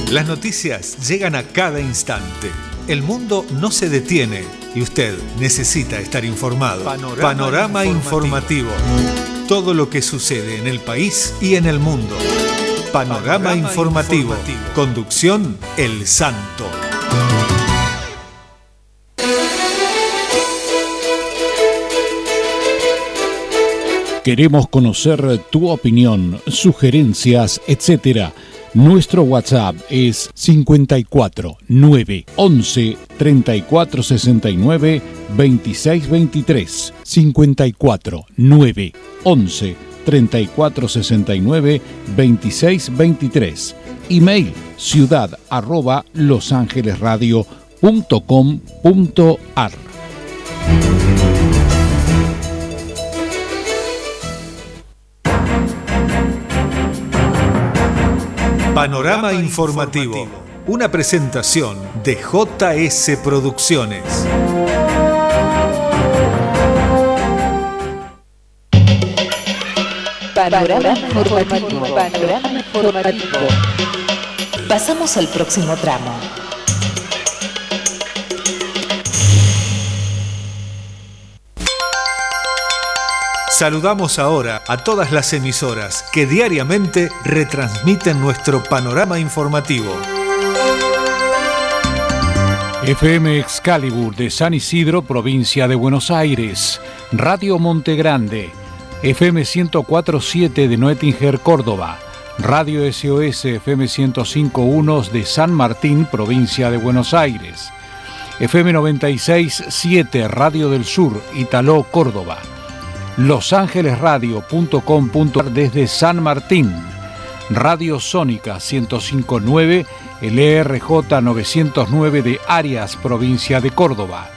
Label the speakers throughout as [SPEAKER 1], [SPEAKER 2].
[SPEAKER 1] Las noticias llegan a cada instante. El mundo no se detiene y usted necesita estar informado. Panorama informativo. Todo lo que sucede en el país y en el mundo. Panorama informativo. Conducción El Santo.
[SPEAKER 2] Queremos conocer tu opinión, sugerencias, etc. Nuestro WhatsApp es 54 9 11 34 69 26 23. 54 9 11 34 69 26 23. Email ciudad@losangelesradio.com.ar.
[SPEAKER 1] Panorama informativo. Una presentación de JS Producciones.
[SPEAKER 3] Panorama informativo. Panorama informativo. Pasamos al próximo tramo.
[SPEAKER 1] Saludamos ahora a todas las emisoras que diariamente retransmiten nuestro panorama informativo.
[SPEAKER 2] FM Excalibur de San Isidro, provincia de Buenos Aires. Radio Monte Grande. FM 104.7 de Noetinger, Córdoba. Radio SOS FM 105.1 de San Martín, provincia de Buenos Aires. FM 96.7 Radio del Sur, Italó, Córdoba. losangelesradio.com.ar desde San Martín. Radio Sónica 105.9, LRJ 909 de Arias, provincia de Córdoba.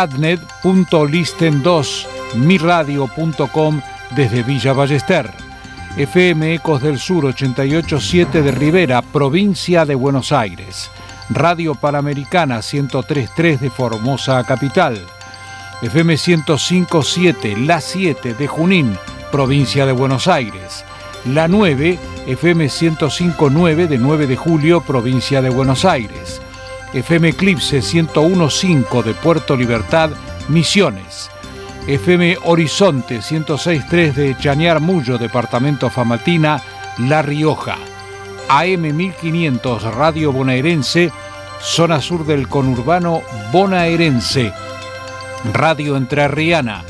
[SPEAKER 2] Radnet.listen2, miradio.com desde Villa Ballester. FM Ecos del Sur 88.7 de Rivera, provincia de Buenos Aires. Radio Panamericana 103.3 de Formosa, capital. FM 105.7, La 7 de Junín, provincia de Buenos Aires. La 9, FM 105.9 de 9 de Julio, provincia de Buenos Aires. FM Eclipse 101.5 de Puerto Libertad, Misiones. FM Horizonte 106.3 de Chañar Mullo, departamento Famatina, La Rioja. AM 1500 Radio Bonaerense, zona sur del conurbano bonaerense. Radio Entrerriana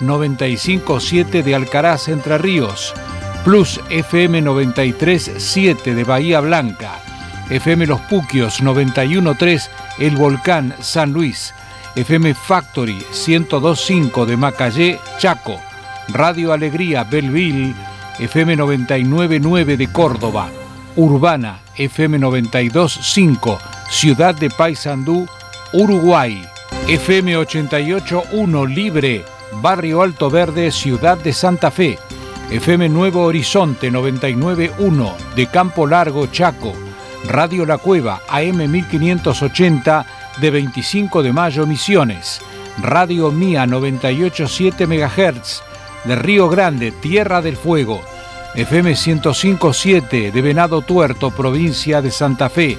[SPEAKER 2] 95.7 de Alcaraz, Entre Ríos. Plus FM 93.7 de Bahía Blanca. FM Los Puquios 91.3 El Volcán, San Luis. FM Factory 102.5 de Macayé, Chaco. Radio Alegría Belleville, FM 99.9 de Córdoba. Urbana FM 92.5 Ciudad de Paysandú, Uruguay. FM 88.1 Libre, Barrio Alto Verde, Ciudad de Santa Fe. FM Nuevo Horizonte 99.1 de Campo Largo, Chaco. Radio La Cueva AM 1580 de 25 de Mayo, Misiones. Radio Mía 98.7 MHz de Río Grande, Tierra del Fuego. FM 105.7 de Venado Tuerto, provincia de Santa Fe.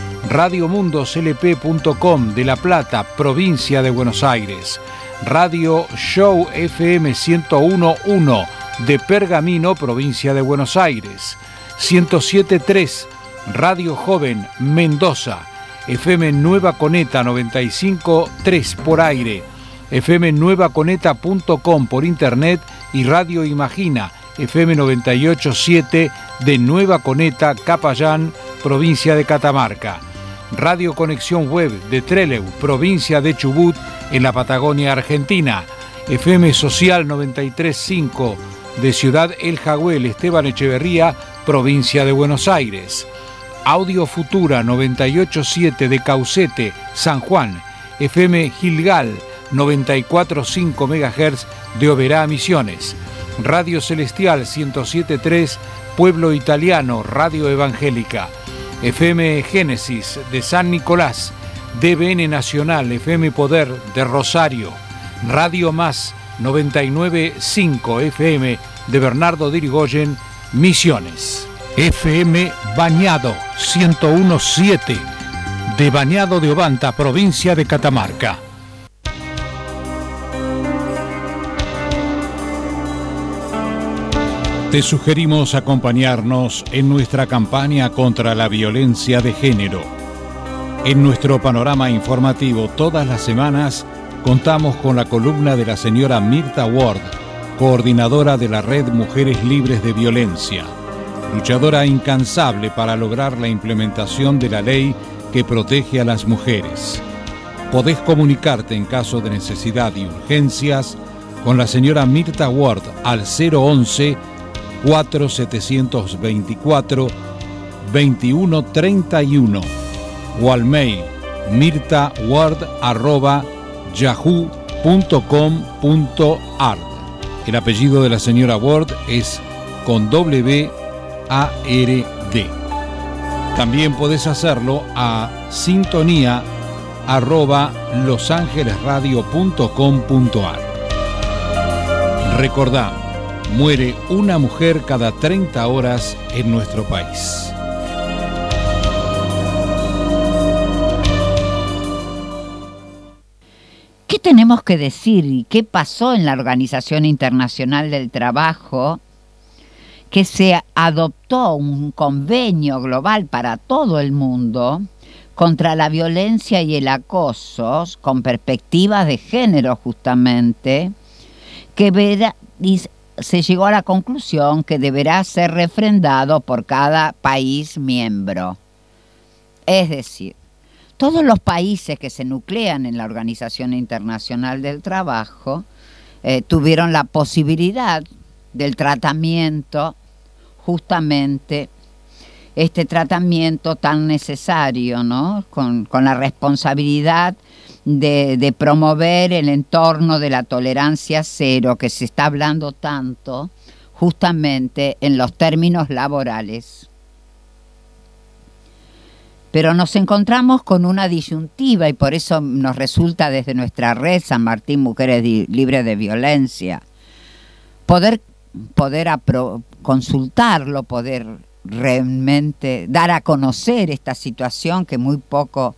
[SPEAKER 2] RadioMundosLP.com de La Plata, provincia de Buenos Aires. Radio Show FM 101.1 de Pergamino, provincia de Buenos Aires. 107.3 Radio Joven Mendoza. FM Nueva Coneta 95.3 por aire. FM nuevaconeta.com por internet y Radio Imagina FM 98.7 de Nueva Coneta, Capayán, provincia de Catamarca. Radio Conexión Web de Trelew, provincia de Chubut, en la Patagonia Argentina. FM Social 93.5 de Ciudad El Jagüel, Esteban Echeverría, provincia de Buenos Aires. Audio Futura 98.7 de Caucete, San Juan. FM Gilgal 94.5 MHz de Oberá, Misiones. Radio Celestial 107.3 Pueblo Italiano, Radio Evangélica. FM Génesis de San Nicolás. DBN Nacional, FM Poder de Rosario. Radio Más 99.5 FM de Bernardo de Irigoyen, Misiones. FM Bañado 101.7 de Bañado de Obanta, provincia de Catamarca. Te sugerimos acompañarnos en nuestra campaña contra la violencia de género. En nuestro panorama informativo todas las semanas contamos con la columna de la señora Mirta Ward, coordinadora de la Red Mujeres Libres de Violencia, luchadora incansable para lograr la implementación de la ley que protege a las mujeres. Podés comunicarte en caso de necesidad y urgencias con la señora Mirta Ward al 011-4724-2131 o al mail mirtaward@yahoo.com.ar. El apellido de la señora Ward es con W-A-R-D. También podés hacerlo a sintonía@losangelesradio.com.ar. Recordá, muere una mujer cada 30 horas en nuestro país.
[SPEAKER 4] ¿Qué tenemos que decir y qué pasó en la Organización Internacional del Trabajo? Que se adoptó un convenio global para todo el mundo contra la violencia y el acoso, con perspectivas de género justamente, que se llegó a la conclusión que deberá ser refrendado por cada país miembro. Es decir, todos los países que se nuclean en la Organización Internacional del Trabajo tuvieron la posibilidad del tratamiento, justamente este tratamiento tan necesario, ¿no? Con la responsabilidad de promover el entorno de la tolerancia cero, que se está hablando tanto justamente en los términos laborales. Pero nos encontramos con una disyuntiva y por eso nos resulta desde nuestra red San Martín Mujeres Libres de Violencia poder consultarlo, poder realmente dar a conocer esta situación que muy poco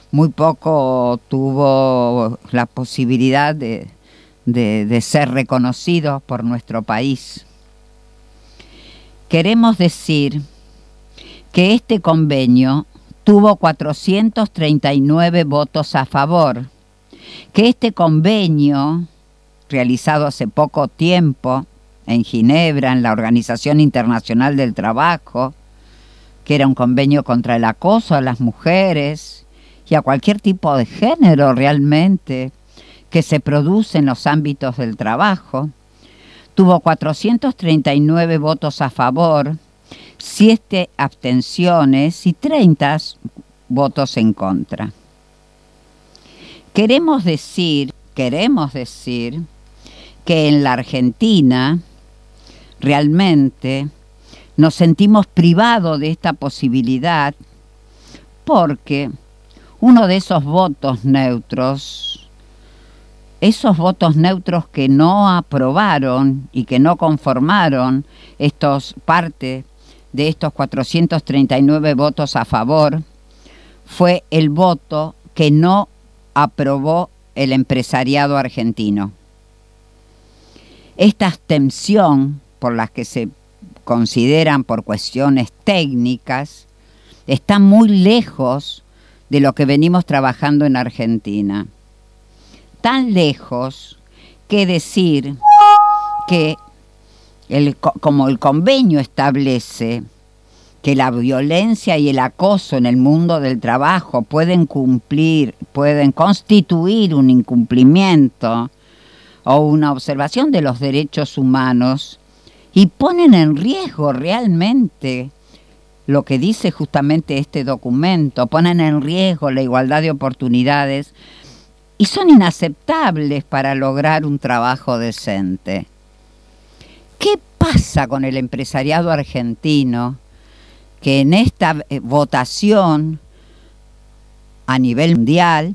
[SPEAKER 4] tuvo la posibilidad de ser reconocido por nuestro país. Queremos decir que este convenio tuvo 439 votos a favor, que este convenio, realizado hace poco tiempo en Ginebra, en la Organización Internacional del Trabajo, que era un convenio contra el acoso a las mujeres y a cualquier tipo de género realmente que se produce en los ámbitos del trabajo, tuvo 439 votos a favor, 7 abstenciones y 30 votos en contra. Queremos decir que en la Argentina realmente nos sentimos privados de esta posibilidad porque uno de esos votos neutros que no aprobaron y que no conformaron parte de estos 439 votos a favor, fue el voto que no aprobó el empresariado argentino. Esta abstención, por las que se consideran por cuestiones técnicas, está muy lejos de lo que venimos trabajando en Argentina. Tan lejos que decir que como el convenio establece que la violencia y el acoso en el mundo del trabajo pueden constituir un incumplimiento o una observación de los derechos humanos y ponen en riesgo realmente lo que dice justamente este documento, ponen en riesgo la igualdad de oportunidades y son inaceptables para lograr un trabajo decente. ¿Qué pasa con el empresariado argentino que en esta votación a nivel mundial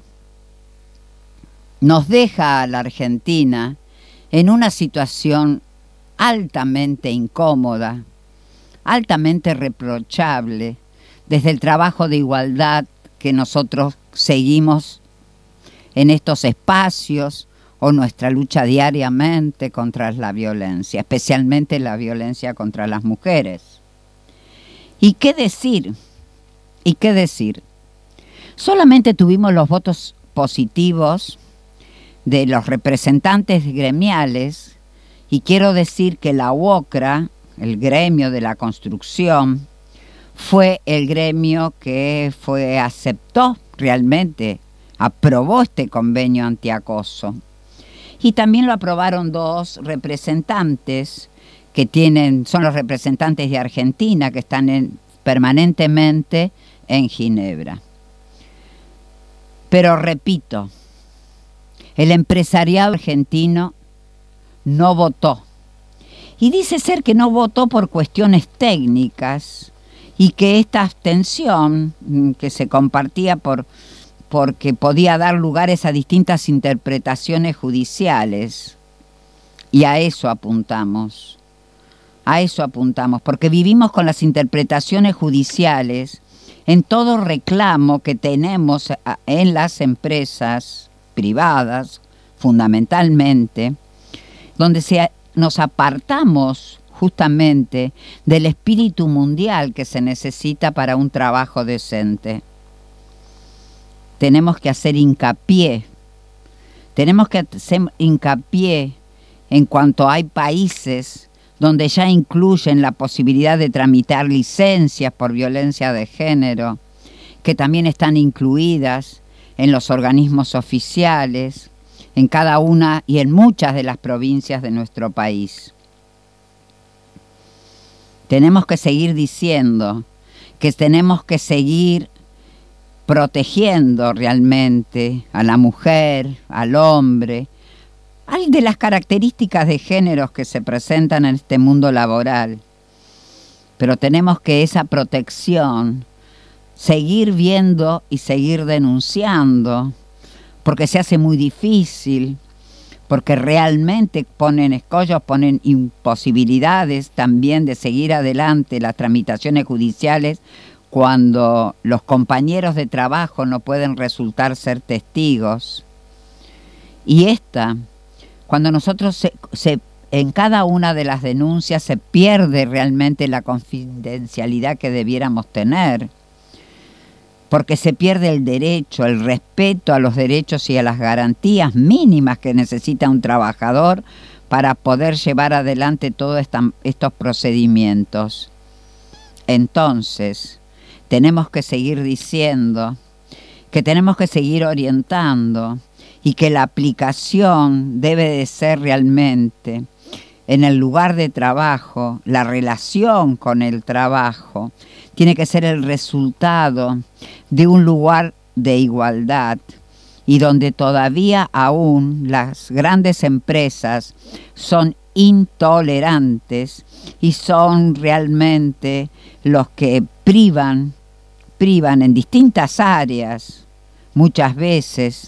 [SPEAKER 4] nos deja a la Argentina en una situación altamente incómoda, altamente reprochable desde el trabajo de igualdad que nosotros seguimos en estos espacios o nuestra lucha diariamente contra la violencia, especialmente la violencia contra las mujeres. ¿Y qué decir? ¿Y qué decir? Solamente tuvimos los votos positivos de los representantes gremiales, y quiero decir que la UOCRA, el gremio de la construcción, fue el gremio que aceptó realmente, aprobó este convenio antiacoso. Y también lo aprobaron dos representantes que son los representantes de Argentina, que están permanentemente en Ginebra. Pero repito, el empresariado argentino no votó. Y dice ser que no votó por cuestiones técnicas y que esta abstención que se compartía porque podía dar lugares a distintas interpretaciones judiciales. Y a eso apuntamos, porque vivimos con las interpretaciones judiciales en todo reclamo que tenemos en las empresas privadas, fundamentalmente, donde nos apartamos justamente del espíritu mundial que se necesita para un trabajo decente. Tenemos que hacer hincapié en cuanto hay países donde ya incluyen la posibilidad de tramitar licencias por violencia de género, que también están incluidas en los organismos oficiales, en cada una y en muchas de las provincias de nuestro país. Tenemos que seguir diciendo que tenemos que seguir protegiendo realmente a la mujer, al hombre, de las características de géneros que se presentan en este mundo laboral. Pero tenemos que esa protección seguir viendo y seguir denunciando, porque se hace muy difícil, porque realmente ponen escollos, ponen imposibilidades también de seguir adelante las tramitaciones judiciales cuando los compañeros de trabajo no pueden resultar ser testigos. Y cuando nosotros en cada una de las denuncias se pierde realmente la confidencialidad que debiéramos tener, porque se pierde el derecho, el respeto a los derechos y a las garantías mínimas que necesita un trabajador para poder llevar adelante todos estos procedimientos. Entonces, tenemos que seguir diciendo que tenemos que seguir orientando y que la aplicación debe de ser realmente en el lugar de trabajo, la relación con el trabajo, tiene que ser el resultado de un lugar de igualdad y donde todavía aún las grandes empresas son intolerantes y son realmente los que privan en distintas áreas, muchas veces,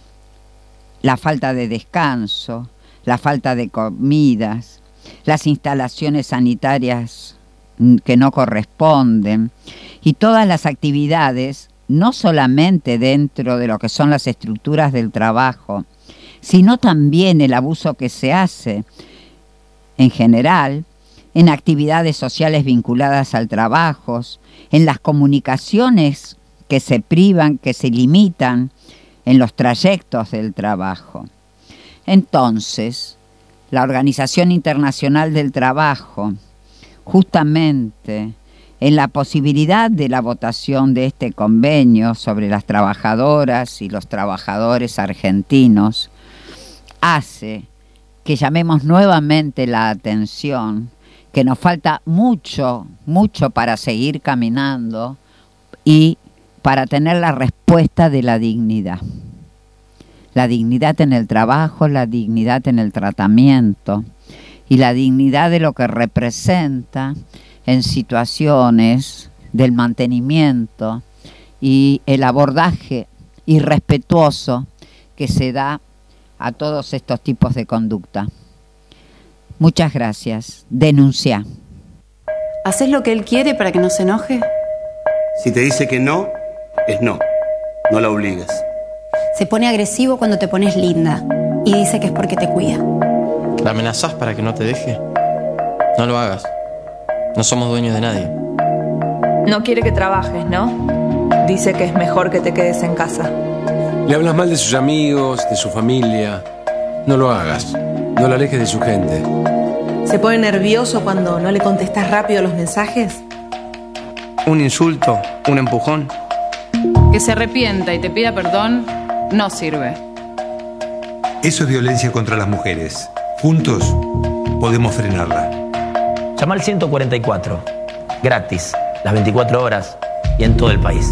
[SPEAKER 4] la falta de descanso, la falta de comidas, las instalaciones sanitarias que no corresponden y todas las actividades, no solamente dentro de lo que son las estructuras del trabajo, sino también el abuso que se hace en general en actividades sociales vinculadas al trabajo, en las comunicaciones que se privan, que se limitan en los trayectos del trabajo. Entonces, la Organización Internacional del Trabajo, justamente en la posibilidad de la votación de este convenio sobre las trabajadoras y los trabajadores argentinos, hace que llamemos nuevamente la atención que nos falta mucho para seguir caminando y para tener la respuesta de la dignidad. La dignidad en el trabajo, la dignidad en el tratamiento y la dignidad de lo que representa en situaciones del mantenimiento y el abordaje irrespetuoso que se da a todos estos tipos de conducta. Muchas gracias. Denuncia.
[SPEAKER 5] ¿Haces lo que él quiere para que no se enoje?
[SPEAKER 6] Si te dice que no, es no. No la obligues.
[SPEAKER 5] Se pone agresivo cuando te pones linda y dice que es porque te cuida.
[SPEAKER 7] ¿La amenazás para que no te deje? No lo hagas. No somos dueños de nadie.
[SPEAKER 8] No quiere que trabajes, ¿no? Dice que es mejor que te quedes en casa.
[SPEAKER 9] Le hablas mal de sus amigos, de su familia. No lo hagas. No la alejes de su gente.
[SPEAKER 10] ¿Se pone nervioso cuando no le contestas rápido los mensajes?
[SPEAKER 6] Un insulto, un empujón.
[SPEAKER 11] Que se arrepienta y te pida perdón no sirve.
[SPEAKER 12] Eso es violencia contra las mujeres. Juntos podemos frenarla.
[SPEAKER 13] Llama al 144. Gratis. Las 24 horas y en todo el país.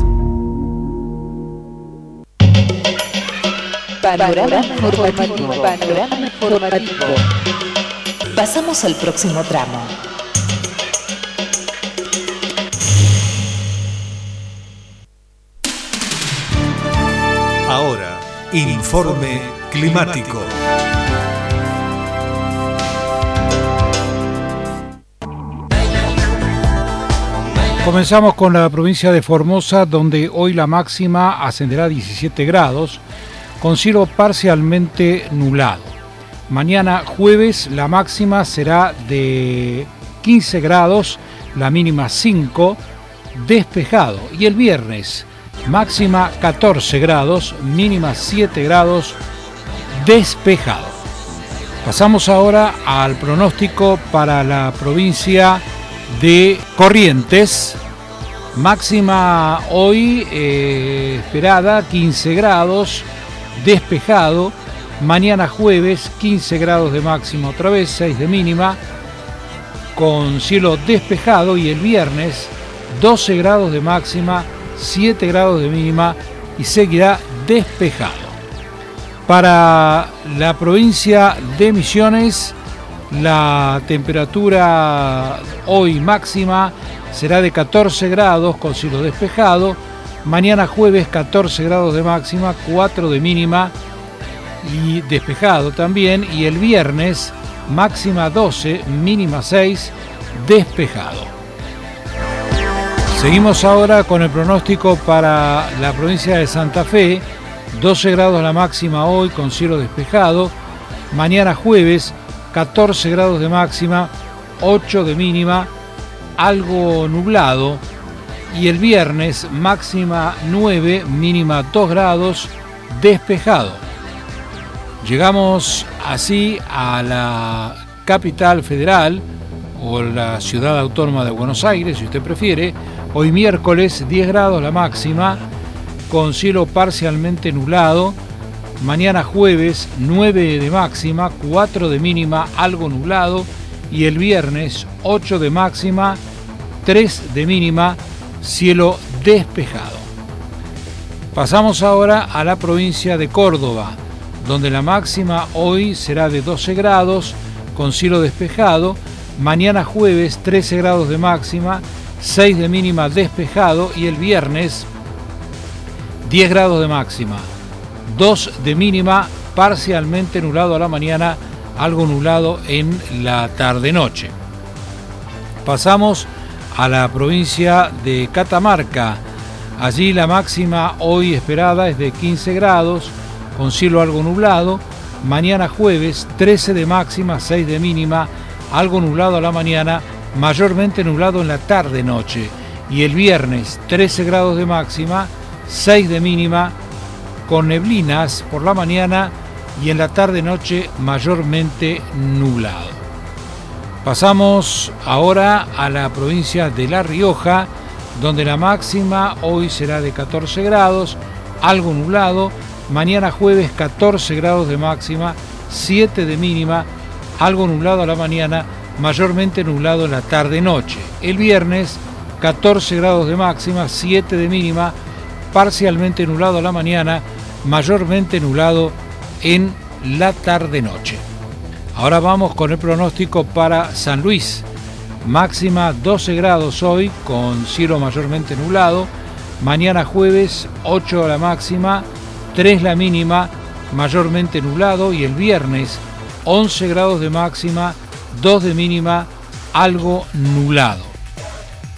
[SPEAKER 3] Panorama informativo. Panorama informativo. Pasamos al próximo tramo.
[SPEAKER 1] Ahora, informe climático.
[SPEAKER 2] Comenzamos con la provincia de Formosa, donde hoy la máxima ascenderá a 17 grados, con cielo parcialmente nublado. Mañana jueves la máxima será de 15 grados, la mínima 5, despejado. Y el viernes máxima 14 grados, mínima 7 grados, despejado. Pasamos ahora al pronóstico para la provincia de Corrientes. Máxima hoy esperada 15 grados, despejado. Mañana jueves 15 grados de máxima otra vez, 6 de mínima, con cielo despejado. Y el viernes 12 grados de máxima, 7 grados de mínima y seguirá despejado. Para la provincia de Misiones, la temperatura hoy máxima será de 14 grados con cielo despejado. Mañana jueves 14 grados de máxima, 4 de mínima y despejado también. Y el viernes máxima 12, mínima 6, despejado. Seguimos ahora con el pronóstico para la provincia de Santa Fe. 12 grados la máxima hoy con cielo despejado. Mañana jueves 14 grados de máxima, 8 de mínima, algo nublado. Y el viernes máxima 9, mínima 2 grados, despejado. Llegamos así a la capital federal o la ciudad autónoma de Buenos Aires, si usted prefiere. Hoy miércoles 10 grados la máxima, con cielo parcialmente nublado. Mañana jueves 9 de máxima, 4 de mínima, algo nublado. Y el viernes 8 de máxima, 3 de mínima, cielo despejado. Pasamos ahora a la provincia de Córdoba, donde la máxima hoy será de 12 grados, con cielo despejado. Mañana jueves 13 grados de máxima, 6 de mínima, despejado. Y el viernes 10 grados de máxima, 2 de mínima, parcialmente nublado a la mañana, algo nublado en la tarde-noche. Pasamos a la provincia de Catamarca. Allí la máxima hoy esperada es de 15 grados, con cielo algo nublado. Mañana jueves 13 de máxima, 6 de mínima, algo nublado a la mañana, mayormente nublado en la tarde-noche. Y el viernes 13 grados de máxima, 6 de mínima, con neblinas por la mañana y en la tarde-noche mayormente nublado. Pasamos ahora a la provincia de La Rioja, donde la máxima hoy será de 14 grados, algo nublado. Mañana jueves 14 grados de máxima, 7 de mínima, algo nublado a la mañana, mayormente nublado en la tarde-noche. El viernes 14 grados de máxima, 7 de mínima, parcialmente nublado a la mañana, mayormente nublado en la tarde-noche. Ahora vamos con el pronóstico para San Luis. Máxima 12 grados hoy, con cielo mayormente nublado. Mañana jueves 8 la máxima, 3 la mínima, mayormente nublado. Y el viernes 11 grados de máxima, 2 de mínima, algo nublado.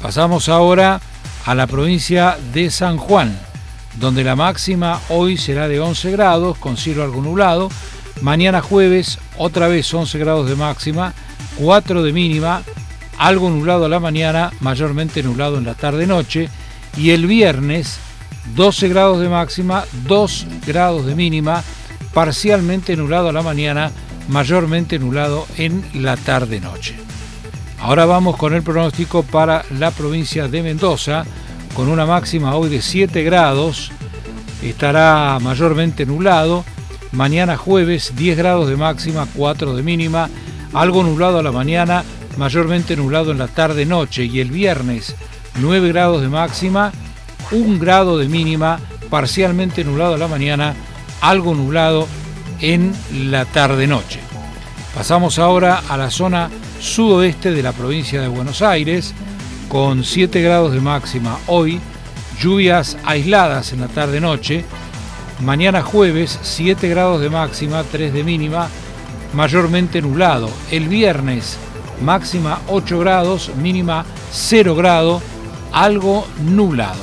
[SPEAKER 2] Pasamos ahora a la provincia de San Juan, donde la máxima hoy será de 11 grados, con cielo algo nublado. Mañana jueves, otra vez 11 grados de máxima, 4 de mínima, algo nublado a la mañana, mayormente nublado en la tarde-noche. Y el viernes, 12 grados de máxima, 2 grados de mínima, parcialmente nublado a la mañana, mayormente nublado en la tarde-noche. Ahora vamos con el pronóstico para la provincia de Mendoza, con una máxima hoy de 7 grados, estará mayormente nublado. Mañana jueves, 10 grados de máxima, 4 de mínima, algo nublado a la mañana, mayormente nublado en la tarde-noche. Y el viernes, 9 grados de máxima, 1 grado de mínima, parcialmente nublado a la mañana, algo nublado en la tarde-noche. Pasamos ahora a la zona sudoeste de la provincia de Buenos Aires, con 7 grados de máxima hoy, lluvias aisladas en la tarde-noche. Mañana jueves, 7 grados de máxima, 3 de mínima, mayormente nublado. El viernes, máxima 8 grados, mínima 0 grado, algo nublado.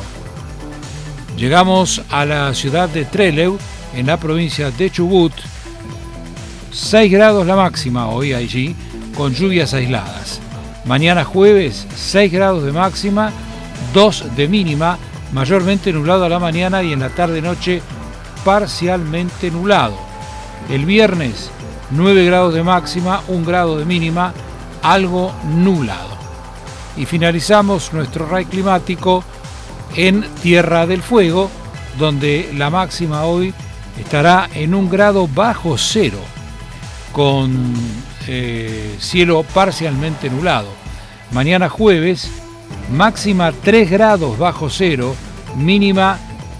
[SPEAKER 2] Llegamos a la ciudad de Trelew, en la provincia de Chubut. 6 grados la máxima hoy allí, con lluvias aisladas. Mañana jueves, 6 grados de máxima, 2 de mínima, mayormente nublado a la mañana y en la tarde-noche parcialmente nublado. El viernes, 9 grados de máxima, 1 grado de mínima, algo nublado. Y finalizamos nuestro RAI climático en Tierra del Fuego, donde la máxima hoy estará en 1 grado bajo cero, con cielo parcialmente nublado. Mañana jueves, máxima 3 grados bajo cero, mínima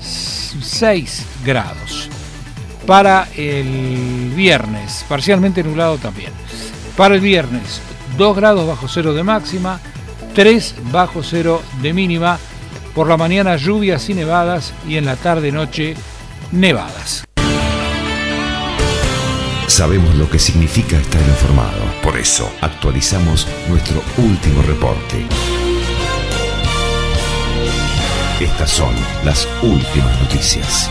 [SPEAKER 2] 6 grados. Para el viernes, parcialmente nublado también. Para el viernes, 2 grados bajo cero de máxima, 3 bajo cero de mínima. Por la mañana lluvias y nevadas y en la tarde-noche nevadas.
[SPEAKER 14] Sabemos lo que significa estar informado. Por eso actualizamos nuestro último reporte. Estas son las últimas noticias.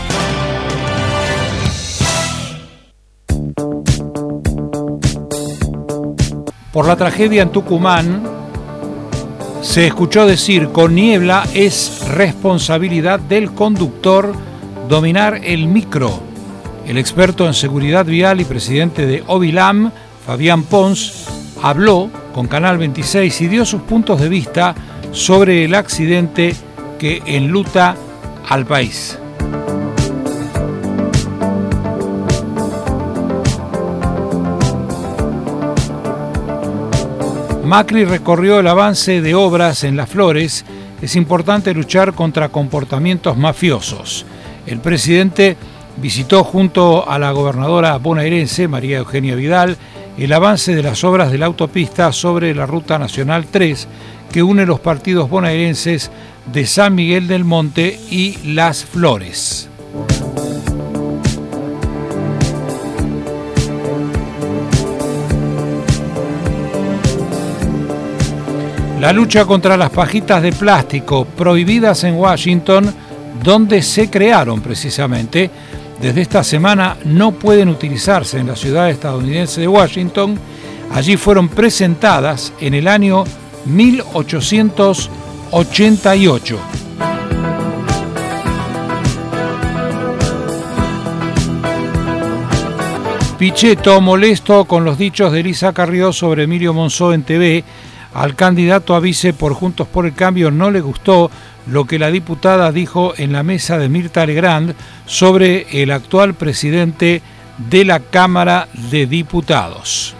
[SPEAKER 2] Por la tragedia en Tucumán, se escuchó decir: con niebla es responsabilidad del conductor dominar el micro. El experto en seguridad vial y presidente de Ovilam, Fabián Pons, habló con Canal 26 y dio sus puntos de vista sobre el accidente que enluta al país. Macri recorrió el avance de obras en Las Flores. Es importante luchar contra comportamientos mafiosos. El presidente visitó junto a la gobernadora bonaerense, María Eugenia Vidal, el avance de las obras de la autopista sobre la Ruta Nacional 3, que une los partidos bonaerenses de San Miguel del Monte y Las Flores. La lucha contra las pajitas de plástico prohibidas en Washington, donde se crearon precisamente, desde esta semana no pueden utilizarse en la ciudad estadounidense de Washington. Allí fueron presentadas en el año 1888. Pichetto, molesto con los dichos de Elisa Carrió sobre Emilio Monzó en TV, al candidato a vice por Juntos por el Cambio no le gustó lo que la diputada dijo en la mesa de Mirta Legrand sobre el actual presidente de la Cámara de Diputados.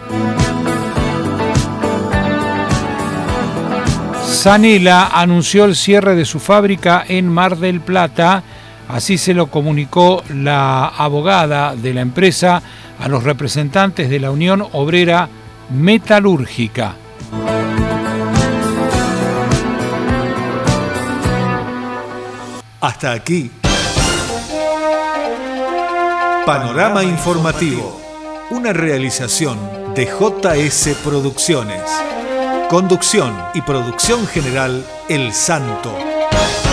[SPEAKER 2] Sanela anunció el cierre de su fábrica en Mar del Plata. Así se lo comunicó la abogada de la empresa a los representantes de la Unión Obrera Metalúrgica.
[SPEAKER 1] Hasta aquí. Panorama Informativo, una realización de JS Producciones. Conducción y producción general El Santo.